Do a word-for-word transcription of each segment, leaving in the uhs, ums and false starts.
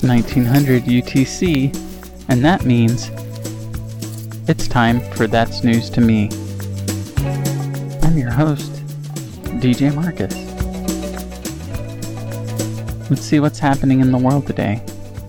It's nineteen hundred U T C, and that means it's time for That's News to Me. I'm your host, D J Marcus. Let's see what's happening in the world today.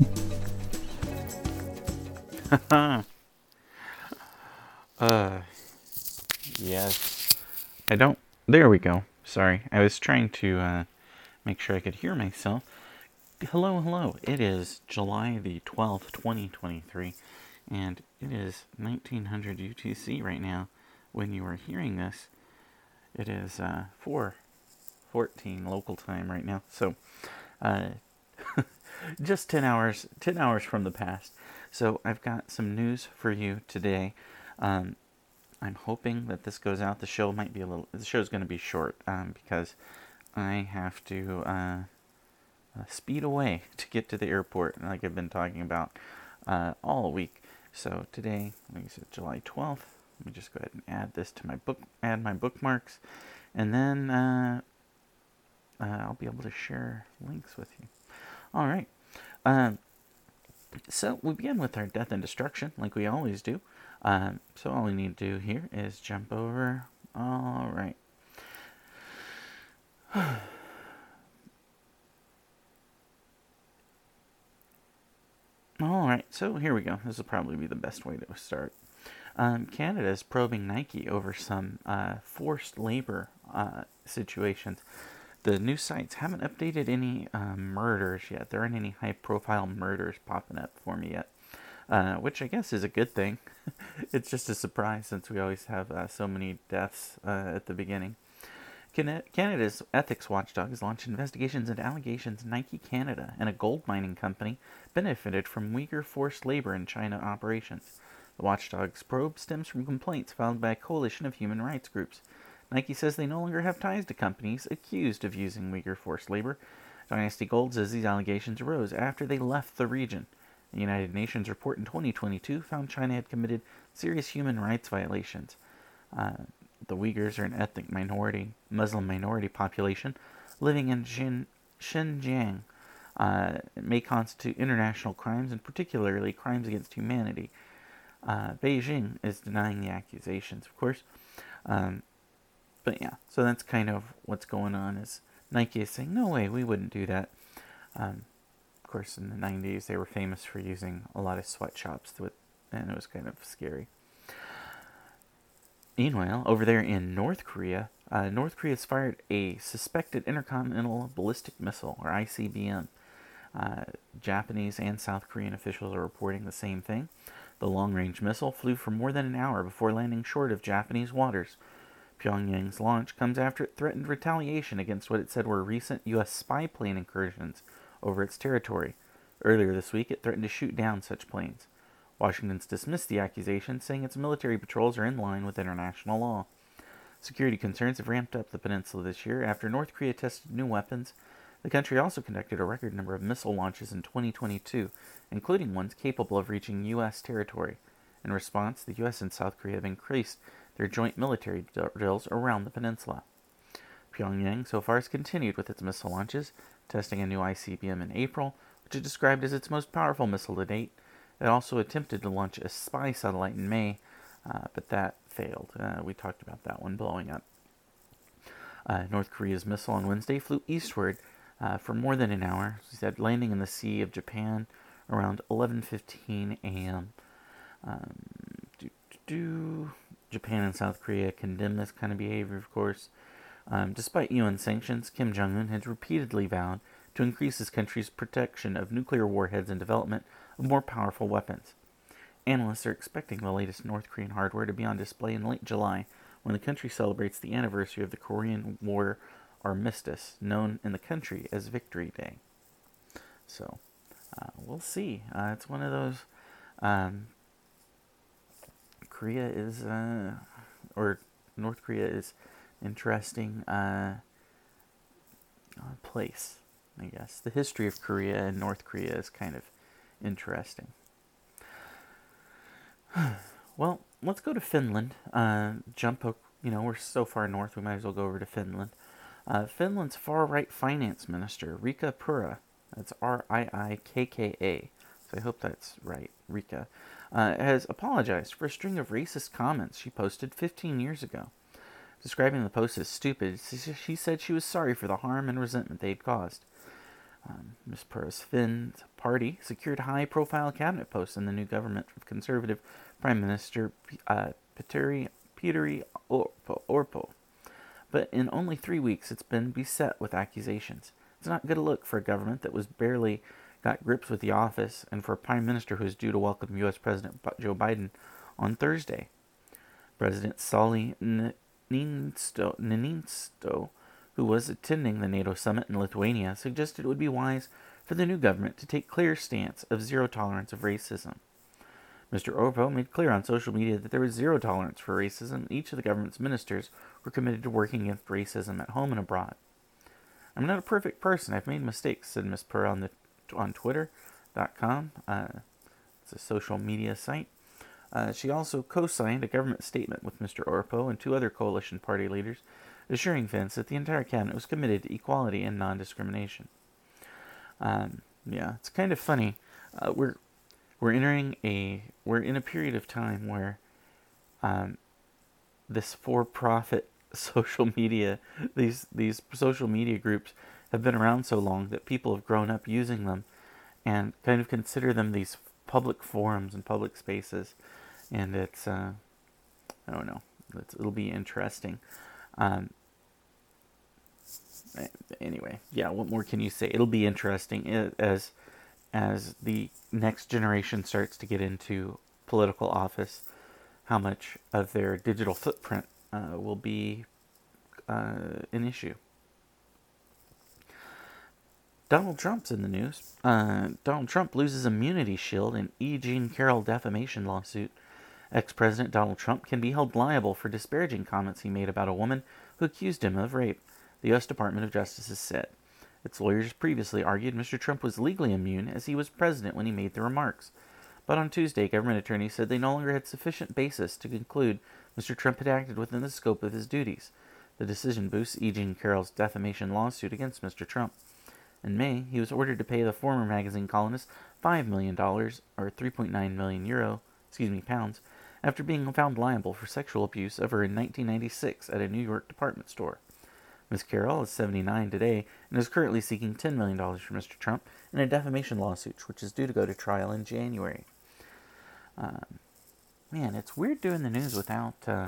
uh, yes. I don't... There we go. Sorry. I was trying to uh, make sure I could hear myself. Hello, hello. It is July the twelfth, twenty twenty-three, and it is nineteen hundred U T C right now. When you are hearing this, it is uh, four fourteen local time right now. So, uh, just ten hours, ten hours from the past. So I've got some news for you today. Um, I'm hoping that this goes out. The show might be a little. The show's going to be short um, because I have to. Uh, Uh, speed away to get to the airport, like I've been talking about uh, all week. So today, like I said, July twelfth. Let me just go ahead and add this to my book, add my bookmarks, and then uh, uh, I'll be able to share links with you. All right. Um, so we begin with our death and destruction, like we always do. Um, so all we need to do here is jump over. All right. Alright, so here we go. This will probably be the best way to start. Um, Canada is probing Nike over some uh, forced labor uh, situations. The news sites haven't updated any uh, murders yet. There aren't any high-profile murders popping up for me yet, uh, which I guess is a good thing. It's just a surprise since we always have uh, so many deaths uh, at the beginning. Canada's ethics watchdog has launched investigations into allegations Nike Canada and a gold mining company benefited from Uyghur forced labor in China operations. The watchdog's probe stems from complaints filed by a coalition of human rights groups. Nike says they no longer have ties to companies accused of using Uyghur forced labor. Dynasty Gold says these allegations arose after they left the region. The United Nations report in twenty twenty-two found China had committed serious human rights violations. Uh, The Uyghurs are an ethnic minority, Muslim minority population living in Xin, Xinjiang. Uh, it may constitute international crimes, and particularly crimes against humanity. Uh, Beijing is denying the accusations, of course. Um, but yeah, so that's kind of what's going on. Is Nike is saying, no way, we wouldn't do that. Um, of course, in the nineties, they were famous for using a lot of sweatshops, with, and it was kind of scary. Meanwhile, over there in North Korea, uh, North Korea has fired a suspected intercontinental ballistic missile, or I C B M. Uh, Japanese and South Korean officials are reporting the same thing. The long-range missile flew for more than an hour before landing short of Japanese waters. Pyongyang's launch comes after it threatened retaliation against what it said were recent U S spy plane incursions over its territory. Earlier this week, it threatened to shoot down such planes. Washington's dismissed the accusation, saying its military patrols are in line with international law. Security concerns have ramped up the peninsula this year after North Korea tested new weapons. The country also conducted a record number of missile launches in twenty twenty-two, including ones capable of reaching U S territory. In response, the U S and South Korea have increased their joint military drills around the peninsula. Pyongyang so far has continued with its missile launches, testing a new I C B M in April, which is described as its most powerful missile to date. It also attempted to launch a spy satellite in May, uh, but that failed. Uh, we talked about that one blowing up. Uh, North Korea's missile on Wednesday flew eastward uh, for more than an hour, she said, landing in the Sea of Japan around eleven fifteen a.m. Um, doo, doo, doo. Japan and South Korea condemn this kind of behavior, of course. Um, despite U N sanctions, Kim Jong-un has repeatedly vowed to increase his country's protection of nuclear warheads and development of more powerful weapons. Analysts are expecting the latest North Korean hardware to be on display in late July, when the country celebrates the anniversary of the Korean War armistice, known in the country as Victory Day. So, uh, we'll see. Uh, it's one of those... Um, Korea is... Uh, or North Korea is interesting uh, uh, place, I guess. The history of Korea and North Korea is kind of interesting. Well, let's go to Finland. Uh, jump, you know, we're so far north, we might as well go over to Finland. Uh, Finland's far-right finance minister, Riikka Purra, That's R I I K K A. So I hope that's right, Rika. Uh, has apologized for a string of racist comments she posted fifteen years ago. Describing the post as stupid, she said she was sorry for the harm and resentment they had caused. Um, Miz Puras-Finn's party secured high-profile cabinet posts in the new government of Conservative Prime Minister uh, Petteri, Petteri Orpo, Orpo. But in only three weeks, it's been beset with accusations. It's not good a look for a government that was barely got grips with the office, and for a prime minister who is due to welcome U S President Joe Biden on Thursday. President Sauli Niinisto, Niinisto, who was attending the NATO summit in Lithuania, suggested it would be wise for the new government to take clear stance of zero tolerance of racism. Mister Orpo made clear on social media that there was zero tolerance for racism. Each of the government's ministers were committed to working against racism at home and abroad. I'm not a perfect person. I've made mistakes, said Miz Purra on the on Twitter dot com. Uh, it's a social media site. Uh, she also co-signed a government statement with Mister Orpo and two other coalition party leaders, assuring fans that the entire cabinet was committed to equality and non-discrimination. Um, yeah, it's kind of funny. Uh, we're we're entering a we're in a period of time where um, this for-profit social media, these these social media groups have been around so long that people have grown up using them and kind of consider them these public forums and public spaces. And it's, uh, I don't know, it's, it'll be interesting. Um, anyway, yeah, what more can you say? It'll be interesting as as the next generation starts to get into political office, how much of their digital footprint uh, will be uh, an issue. Donald Trump's in the news. Uh, Donald Trump loses immunity shield in E. Jean Carroll defamation lawsuit. Ex-President Donald Trump can be held liable for disparaging comments he made about a woman who accused him of rape, the U S Department of Justice has said. Its lawyers previously argued Mister Trump was legally immune as he was president when he made the remarks. But on Tuesday, government attorneys said they no longer had sufficient basis to conclude Mister Trump had acted within the scope of his duties. The decision boosts E. Jean Carroll's defamation lawsuit against Mister Trump. In May, he was ordered to pay the former magazine columnist five million dollars, or three point nine million euro, excuse me, pounds, after being found liable for sexual abuse of her in nineteen ninety-six at a New York department store. Miz Carroll is seventy-nine today and is currently seeking ten million dollars from Mister Trump in a defamation lawsuit, which is due to go to trial in January. Um, man, it's weird doing the news without... Uh,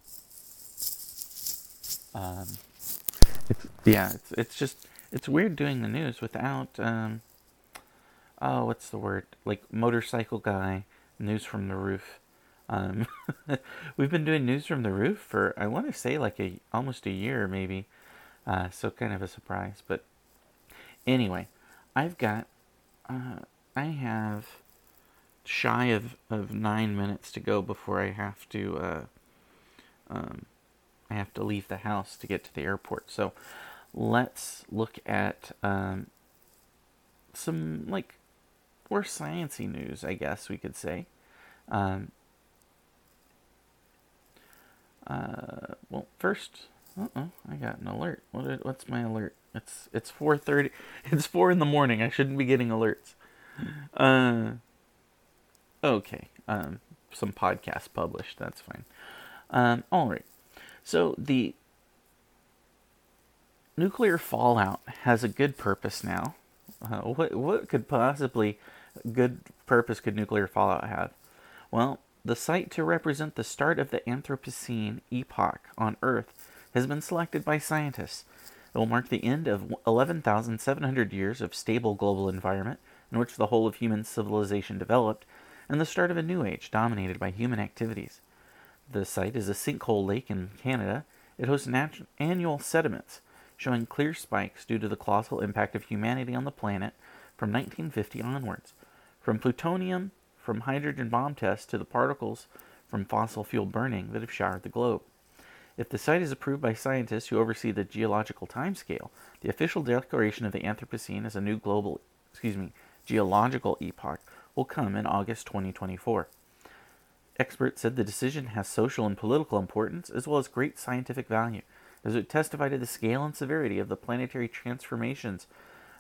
um, it's, yeah, it's, it's just... It's weird doing the news without... Um, oh, what's the word? Like, motorcycle guy, news from the roof. Um, we've been doing news from the roof for, I want to say, like a almost a year, maybe. Uh, so kind of a surprise. But anyway, I've got, uh, I have shy of, of nine minutes to go before I have to, uh, um, I have to leave the house to get to the airport. So let's look at um, some, like, more science-y news, I guess we could say. Um, Uh, well, first, uh-oh, I got an alert. What? What's my alert? It's it's four thirty. It's four in the morning. I shouldn't be getting alerts. Uh, okay. Um, some podcasts published. That's fine. Um, all right. So the nuclear fallout has a good purpose now. Uh, what what could possibly good purpose could nuclear fallout have? Well, the site to represent the start of the Anthropocene epoch on Earth has been selected by scientists. It will mark the end of eleven thousand seven hundred years of stable global environment in which the whole of human civilization developed, and the start of a new age dominated by human activities. The site is a sinkhole lake in Canada. It hosts nat- annual sediments, showing clear spikes due to the colossal impact of humanity on the planet from nineteen fifty onwards. From plutonium from hydrogen bomb tests to the particles from fossil fuel burning that have showered the globe. If the site is approved by scientists who oversee the geological timescale, the official declaration of the Anthropocene as a new global, excuse me, geological epoch will come in August twenty twenty-four. Experts said the decision has social and political importance as well as great scientific value, as it testified to the scale and severity of the planetary transformations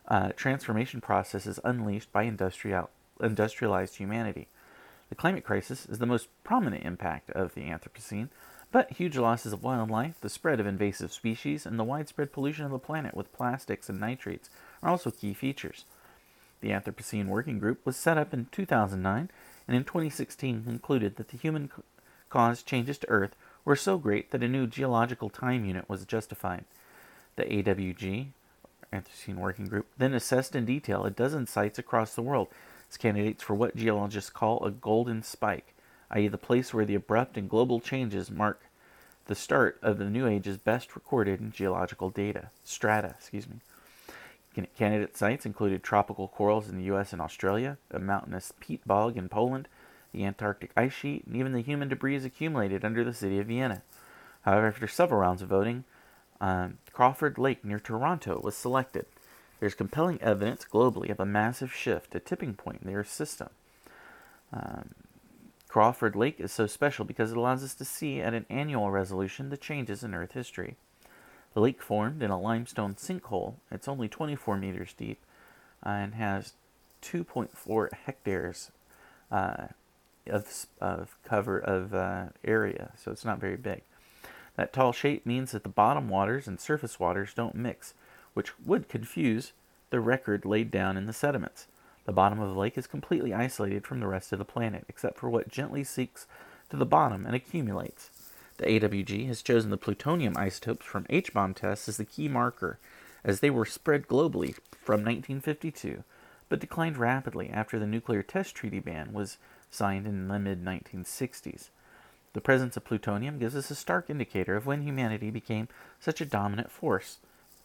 uh, transformation processes unleashed by industrial, industrialized humanity. The climate crisis is the most prominent impact of the Anthropocene, but huge losses of wildlife, the spread of invasive species, and the widespread pollution of the planet with plastics and nitrates are also key features. The Anthropocene Working Group was set up in two thousand nine and in twenty sixteen concluded that the human-caused changes to Earth were so great that a new geological time unit was justified. The A W G, Anthropocene Working Group, then assessed in detail a dozen sites across the world as candidates for what geologists call a golden spike, that is the place where the abrupt and global changes mark the start of the New Age's best recorded in geological data, strata, excuse me. Candidate sites included tropical corals in the U S and Australia, a mountainous peat bog in Poland, the Antarctic ice sheet, and even the human debris accumulated under the city of Vienna. However, after several rounds of voting, um, Crawford Lake near Toronto was selected. There's compelling evidence globally of a massive shift, a tipping point in the Earth's system. Um, Crawford Lake is so special because it allows us to see at an annual resolution the changes in Earth history. The lake formed in a limestone sinkhole. It's only twenty-four meters deep uh, and has two point four hectares uh, of, of cover of uh, area, so it's not very big. That tall shape means that the bottom waters and surface waters don't mix, which would confuse the record laid down in the sediments. The bottom of the lake is completely isolated from the rest of the planet, except for what gently sinks to the bottom and accumulates. The A W G has chosen the plutonium isotopes from H-bomb tests as the key marker, as they were spread globally from nineteen fifty-two, but declined rapidly after the nuclear test treaty ban was signed in the mid nineteen sixties. The presence of plutonium gives us a stark indicator of when humanity became such a dominant force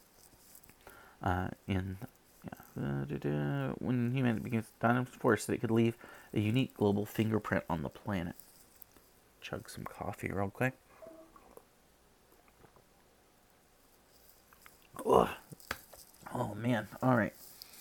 uh, in yeah, uh, when humanity became a dominant force that it could leave a unique global fingerprint on the planet. Chug some coffee real quick. Ugh. Oh man, alright.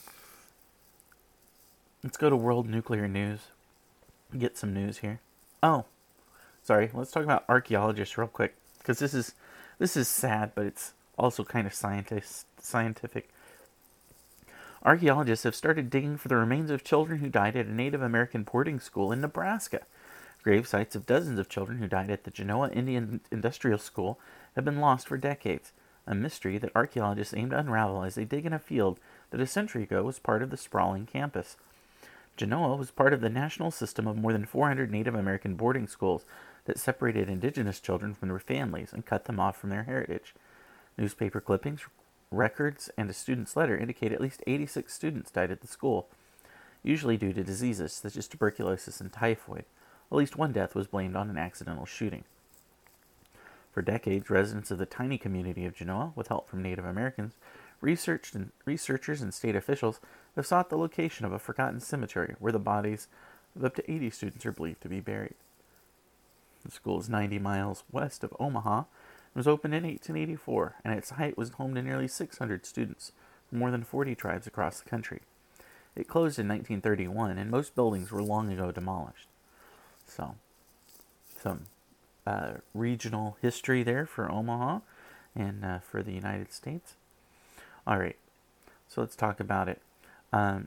Let's go to world nuclear news. Get some news here. Oh, sorry, let's talk about archaeologists real quick, because this is this is sad, but it's also kind of scientist, scientific. Archaeologists have started digging for the remains of children who died at a Native American boarding school in Nebraska. Grave sites of dozens of children who died at the Genoa Indian Industrial School have been lost for decades, a mystery that archaeologists aim to unravel as they dig in a field that a century ago was part of the sprawling campus. Genoa was part of the national system of more than four hundred Native American boarding schools that separated indigenous children from their families and cut them off from their heritage. Newspaper clippings, records, and a student's letter indicate at least eighty-six students died at the school, usually due to diseases such as tuberculosis and typhoid. At least one death was blamed on an accidental shooting. For decades, residents of the tiny community of Genoa, with help from Native Americans, researched and researchers and state officials have sought the location of a forgotten cemetery where the bodies of up to eighty students are believed to be buried. The school is ninety miles west of Omaha and was opened in eighteen eighty-four, and at its height was home to nearly six hundred students from more than forty tribes across the country. It closed in nineteen thirty-one, and most buildings were long ago demolished. So, some uh, regional history there for Omaha and uh, for the United States. All right, so let's talk about it. Um,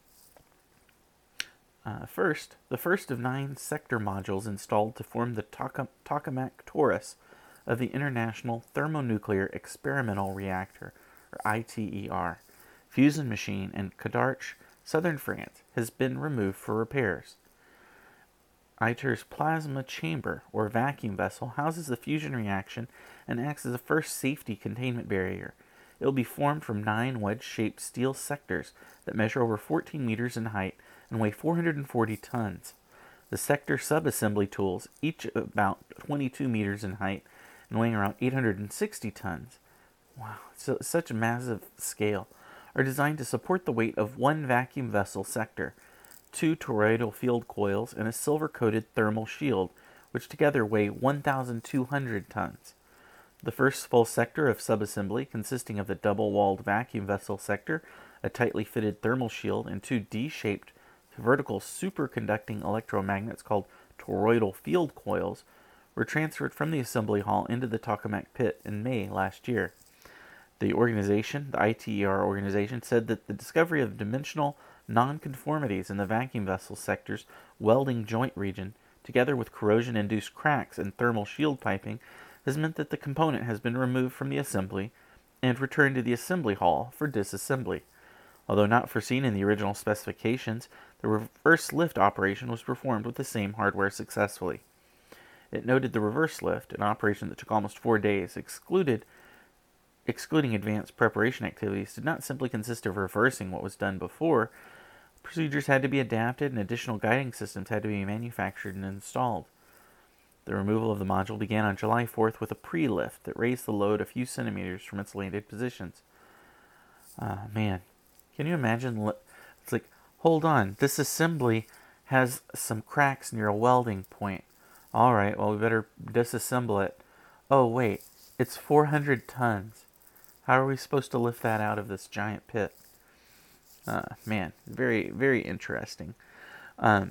uh, first, the first of nine sector modules installed to form the Toka- Tokamak Torus of the International Thermonuclear Experimental Reactor, or I T E R, fusion machine in Cadarche, southern France, has been removed for repairs. I T E R's plasma chamber, or vacuum vessel, houses the fusion reaction and acts as the first safety containment barrier. It will be formed from nine wedge-shaped steel sectors that measure over fourteen meters in height and weigh four hundred forty tons. The sector subassembly tools, each about twenty-two meters in height and weighing around eight hundred sixty tons, wow, so such a massive scale, are designed to support the weight of one vacuum vessel sector, two toroidal field coils, and a silver-coated thermal shield, which together weigh one thousand two hundred tons. The first full sector of subassembly, consisting of the double-walled vacuum vessel sector, a tightly fitted thermal shield, and two D-shaped vertical superconducting electromagnets called toroidal field coils, were transferred from the assembly hall into the Tokamak pit in May last year. The organization, the I T E R organization, said that the discovery of dimensional nonconformities in the vacuum vessel sector's welding joint region, together with corrosion-induced cracks in thermal shield piping, has meant that the component has been removed from the assembly and returned to the assembly hall for disassembly. Although not foreseen in the original specifications, the reverse lift operation was performed with the same hardware successfully. It noted the reverse lift, an operation that took almost four days, excluded, excluding advanced preparation activities, did not simply consist of reversing what was done before. Procedures had to be adapted and additional guiding systems had to be manufactured and installed. The removal of the module began on July fourth with a pre-lift that raised the load a few centimeters from its landed positions. Ah, uh, man. Can you imagine? It's like, hold on, this assembly has some cracks near a welding point. Alright, well we better disassemble it. Oh wait, it's four hundred tons. How are we supposed to lift that out of this giant pit? Uh, man, very, very interesting. Um,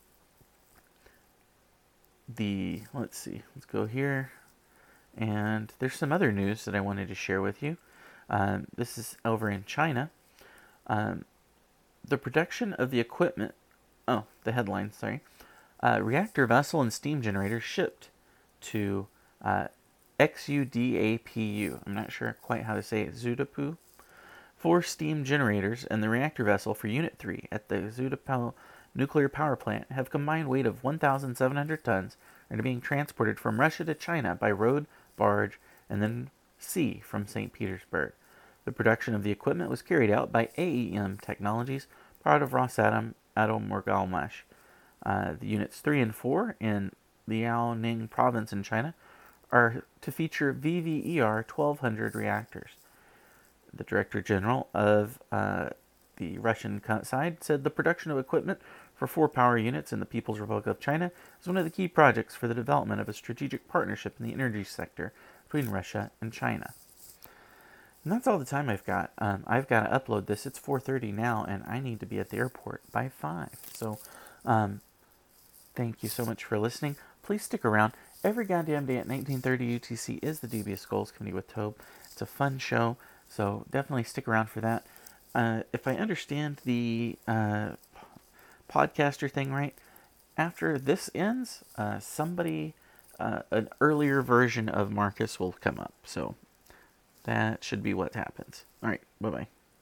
the, let's see, let's go here. And there's some other news that I wanted to share with you. Um, this is over in China. Um, the production of the equipment, oh, the headline, sorry. Uh, reactor vessel and steam generator shipped to uh, X U D A P U. I'm not sure quite how to say it. Zudapu. Four steam generators and the reactor vessel for Unit three at the Zudapu nuclear power plant have a combined weight of one thousand seven hundred tons and are being transported from Russia to China by road, barge, and then sea from Saint Petersburg. The production of the equipment was carried out by A E M Technologies, part of Rosatom Atomorgalmash. Uh, the units three and four in Liaoning province in China are to feature V V E R twelve hundred reactors. The Director General of uh, the Russian side said the production of equipment for four power units in the People's Republic of China is one of the key projects for the development of a strategic partnership in the energy sector between Russia and China. And that's all the time I've got. Um, I've got to upload this. It's four thirty now, and I need to be at the airport by five. So, um, thank you so much for listening. Please stick around. Every goddamn day at nineteen thirty U T C is the Dubious Goals Committee with Tobe. It's a fun show, so definitely stick around for that. Uh, if I understand the uh, podcaster thing right, after this ends, uh, somebody, uh, an earlier version of Marcus will come up. So that should be what happens. All right, bye-bye.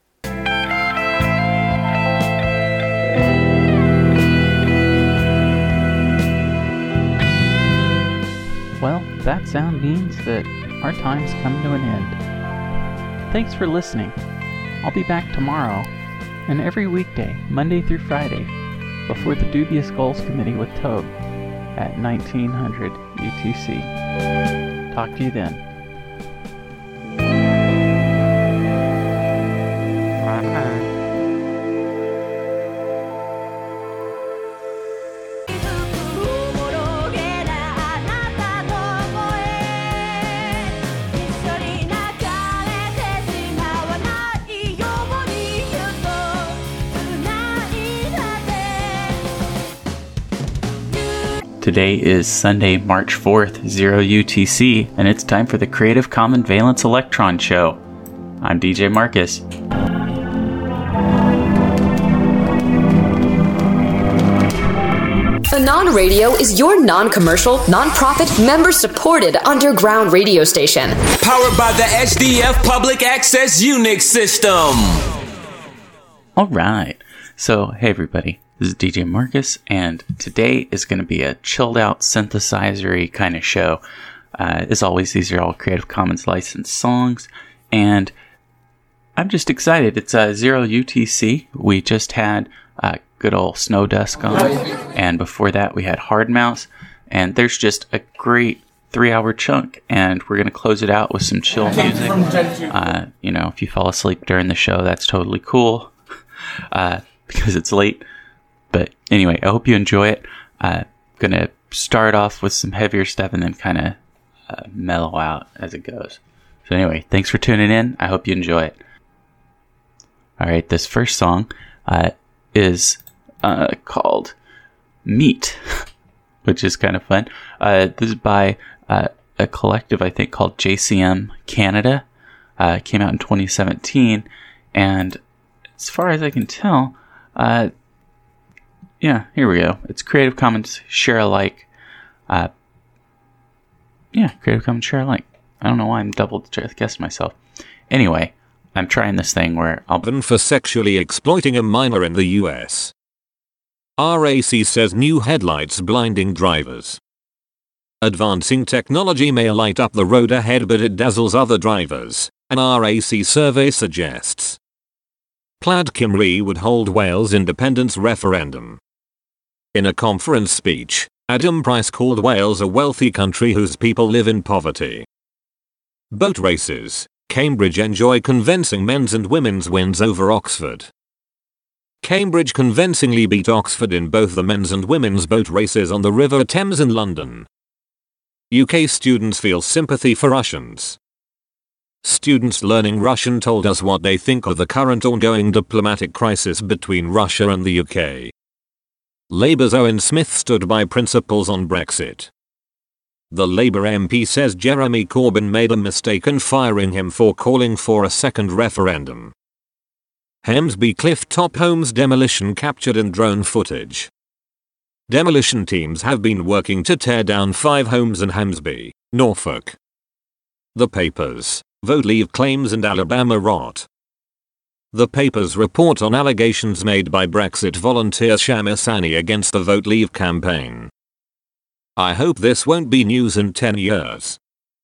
Well, that sound means that our time's come to an end. Thanks for listening. I'll be back tomorrow and every weekday, Monday through Friday, before the Dubious Goals Committee with Tobe at nineteen hundred U T C. Talk to you then. Today is Sunday, March fourth, zero U T C, and it's time for the Creative Common Valence Electron Show. I'm D J Marcus. Anon Radio is your non-commercial, non-profit, member-supported underground radio station. Powered by the H D F Public Access Unix system. All right. So, hey everybody. This is D J Marcus, and today is going to be a chilled-out, synthesizer-y kind of show. Uh, as always, these are all Creative Commons licensed songs, and I'm just excited. It's uh, zero U T C. We just had uh, good old Snow Dusk on, and before that we had Hard Mouse, and there's just a great three-hour chunk, and we're going to close it out with some chill music. Uh, you know, if you fall asleep during the show, that's totally cool, uh, because it's late. But anyway, I hope you enjoy it. I'm uh, going to start off with some heavier stuff and then kind of uh, mellow out as it goes. So anyway, thanks for tuning in. I hope you enjoy it. All right, this first song uh, is uh, called Meat, which is kind of fun. Uh, this is by uh, a collective, I think, called J C M Canada. Uh, came out in twenty seventeen, and as far as I can tell, uh, yeah, here we go. It's Creative Commons share alike. Uh, yeah, Creative Commons share alike. I don't know why I'm double guessing myself. Anyway, I'm trying this thing where I'll... For sexually exploiting a minor in the U S. R A C says new headlights blinding drivers. Advancing technology may light up the road ahead, but it dazzles other drivers, an R A C survey suggests. Plaid Cymru would hold Wales independence referendum. In a conference speech, Adam Price called Wales a wealthy country whose people live in poverty. Boat races. Cambridge enjoy convincing men's and women's wins over Oxford. Cambridge convincingly beat Oxford in both the men's and women's boat races on the River Thames in London. U K students feel sympathy for Russians. Students learning Russian told us what they think of the current ongoing diplomatic crisis between Russia and the U K. Labour's Owen Smith stood by principles on Brexit. The Labour M P says Jeremy Corbyn made a mistake in firing him for calling for a second referendum. Hemsby Cliff Top homes demolition captured in drone footage. Demolition teams have been working to tear down five homes in Hemsby, Norfolk. The Papers, Vote Leave claims and Alabama rot. The Papers report on allegations made by Brexit volunteer Shama Sani against the Vote Leave campaign. I hope this won't be news in ten years.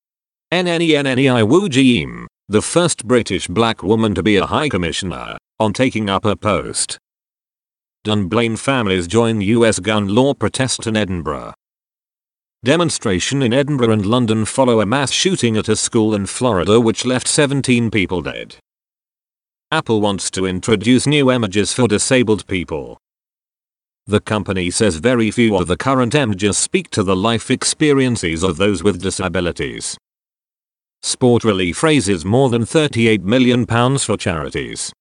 Nnenni Iwu, the first British black woman to be a High Commissioner, on taking up her post. Dunblane families join U S gun law protest in Edinburgh. Demonstration in Edinburgh and London follow a mass shooting at a school in Florida which left seventeen people dead. Apple wants to introduce new images for disabled people. The company says very few of the current images speak to the life experiences of those with disabilities. Sport Relief raises more than thirty-eight million pounds for charities.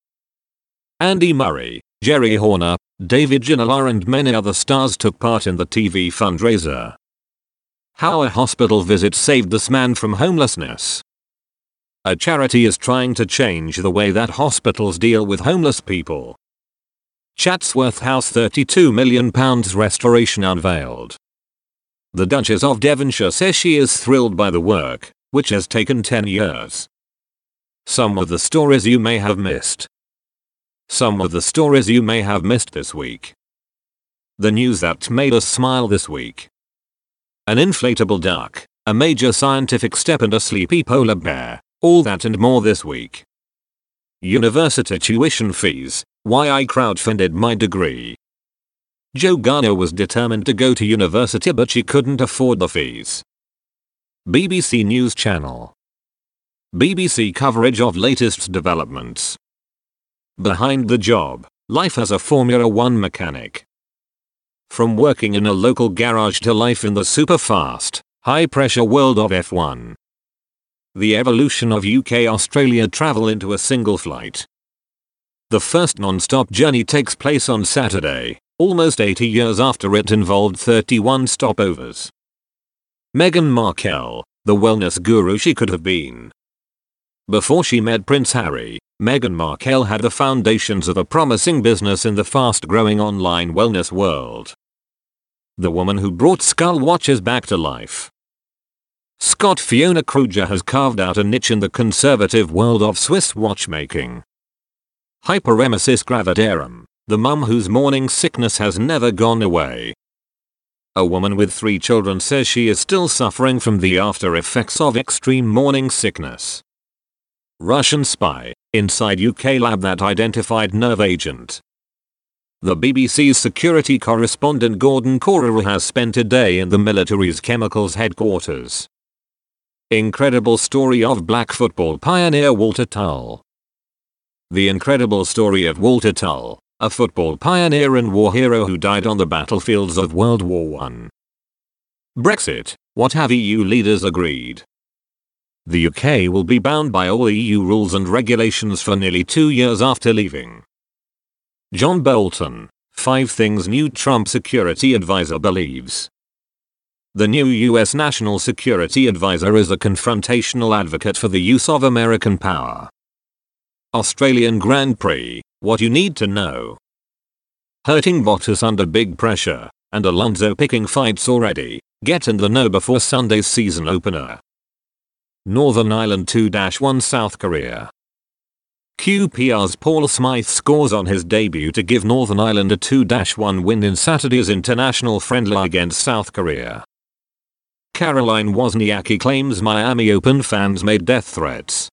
Andy Murray, Jerry Horner, David Ginola and many other stars took part in the T V fundraiser. How a hospital visit saved this man from homelessness. A charity is trying to change the way that hospitals deal with homeless people. Chatsworth House thirty-two million pounds restoration unveiled. The Duchess of Devonshire says she is thrilled by the work, which has taken ten years. Some of the stories you may have missed. Some of the stories you may have missed this week. The news that made us smile this week. An inflatable duck, a major scientific step and a sleepy polar bear, all that and more this week. University tuition fees, why I crowdfunded my degree. Jo Garner was determined to go to university but she couldn't afford the fees. B B C News Channel. B B C coverage of latest developments. Behind the job, life as a Formula One mechanic. From working in a local garage to life in the super-fast, high-pressure world of F one. The evolution of U K-Australia travel into a single flight. The first non-stop journey takes place on Saturday, almost eighty years after it involved thirty-one stopovers. Meghan Markle, the wellness guru she could have been. Before she met Prince Harry, Meghan Markle had the foundations of a promising business in the fast-growing online wellness world. The woman who brought skull watches back to life. Scott Fiona Kruger has carved out a niche in the conservative world of Swiss watchmaking. Hyperemesis gravidarum, the mum whose morning sickness has never gone away. A woman with three children says she is still suffering from the after effects of extreme morning sickness. Russian spy, inside U K lab that identified nerve agent. The B B C's security correspondent Gordon Corera has spent a day in the military's chemicals headquarters. Incredible story of black football pioneer Walter Tull. The incredible story of Walter Tull, a football pioneer and war hero who died on the battlefields of World War One. Brexit, what have E U leaders agreed? The U K will be bound by all E U rules and regulations for nearly two years after leaving. John Bolton, five things new Trump security advisor believes. The new U S National Security Advisor is a confrontational advocate for the use of American power. Australian Grand Prix, what you need to know. Hurting Bottas under big pressure, and Alonso picking fights already. Get in the know before Sunday's season opener. Northern Ireland two one South Korea. Q P R's Paul Smythe scores on his debut to give Northern Ireland a two one win in Saturday's international friendly against South Korea. Caroline Wozniacki claims Miami Open fans made death threats.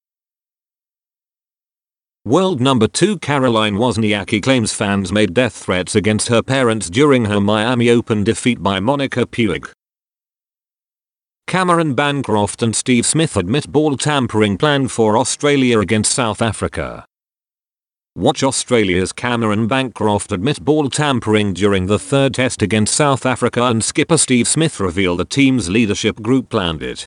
World number two Caroline Wozniacki claims fans made death threats against her parents during her Miami Open defeat by Monica Puig. Cameron Bancroft and Steve Smith admit ball tampering planned for Australia against South Africa. Watch Australia's Cameron Bancroft admit ball tampering during the third test against South Africa, and skipper Steve Smith reveal the team's leadership group planned it.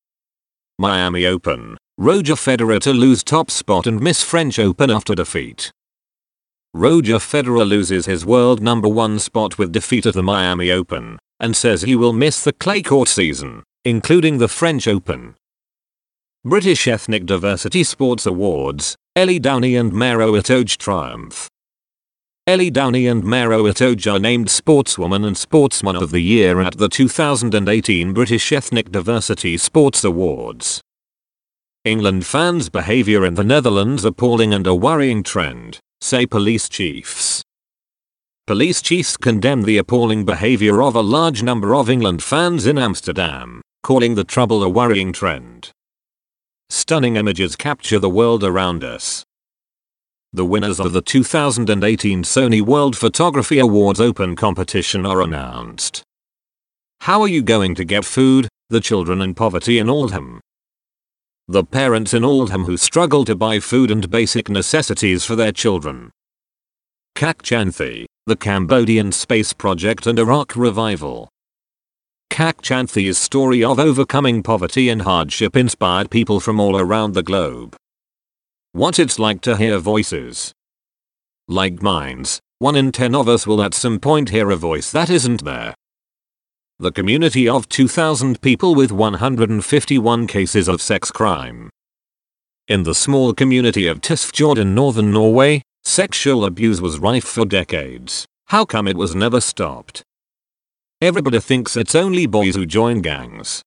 Miami Open. Roger Federer to lose top spot and miss French Open after defeat. Roger Federer loses his world number one spot with defeat at the Miami Open, and says he will miss the clay court season, including the French Open. British Ethnic Diversity Sports Awards, Ellie Downey and Maro Itoje triumph. Ellie Downey and Maro Itoje are named Sportswoman and Sportsman of the Year at the two thousand eighteen British Ethnic Diversity Sports Awards. England fans' behaviour in the Netherlands appalling and a worrying trend, say police chiefs. Police chiefs condemn the appalling behaviour of a large number of England fans in Amsterdam, calling the trouble a worrying trend. Stunning images capture the world around us. The winners of the two thousand eighteen Sony World Photography Awards Open competition are announced. How are you going to get food? The children in poverty in Oldham. The parents in Oldham who struggle to buy food and basic necessities for their children. Kak Chanthi, the Cambodian space project and Iraq revival. Kak Chanthi's story of overcoming poverty and hardship inspired people from all around the globe. What it's like to hear voices like mine's. One in ten of us will at some point hear a voice that isn't there. The community of two thousand people with one hundred fifty-one cases of sex crime. In the small community of Tysfjord in northern Norway, sexual abuse was rife for decades. How come it was never stopped? Everybody thinks it's only boys who join gangs.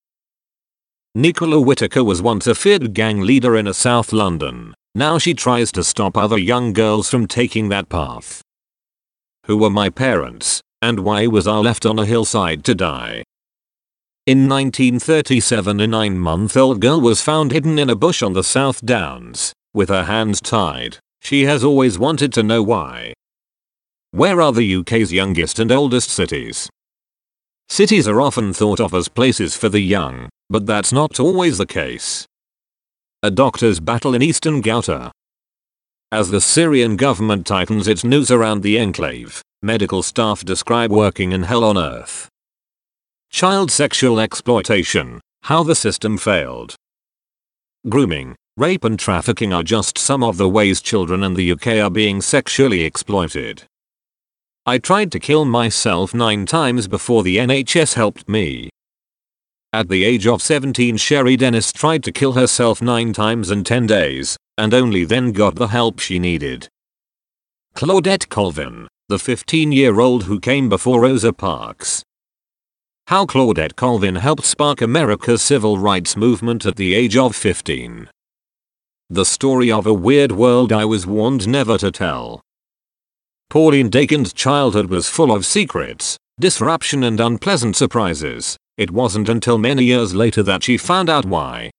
Nicola Whittaker was once a feared gang leader in a South London. Now she tries to stop other young girls from taking that path. Who were my parents? And why was I left on a hillside to die? In nineteen thirty-seven, a nine-month-old girl was found hidden in a bush on the South Downs, with her hands tied. She has always wanted to know why. Where are the U K's youngest and oldest cities? Cities are often thought of as places for the young, but that's not always the case. A doctor's battle in eastern Ghouta. As the Syrian government tightens its noose around the enclave, medical staff describe working in hell on earth. Child sexual exploitation, how the system failed. Grooming, rape and trafficking are just some of the ways children in the U K are being sexually exploited. I tried to kill myself nine times before the N H S helped me. At the age of seventeen, Sherry Dennis tried to kill herself nine times in ten days, and only then got the help she needed. Claudette Colvin, the fifteen-year-old who came before Rosa Parks. How Claudette Colvin helped spark America's civil rights movement at the age of fifteen. The story of a weird world I was warned never to tell. Pauline Dakin's childhood was full of secrets, disruption and unpleasant surprises. It wasn't until many years later that she found out why.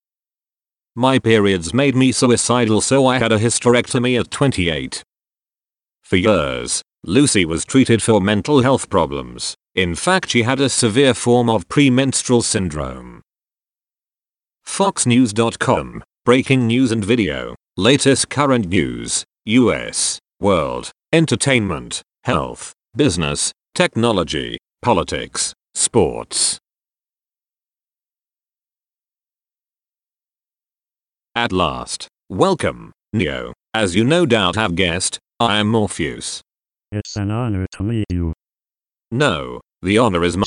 My periods made me suicidal, so I had a hysterectomy at twenty-eight. For years, Lucy was treated for mental health problems. In fact, she had a severe form of premenstrual syndrome. Fox News dot com, breaking news and video, latest current news, U S, world, entertainment, health, business, technology, politics, sports. At last, welcome, Neo. As you no doubt have guessed, I am Morpheus. It's an honor to meet you. No, the honor is mine.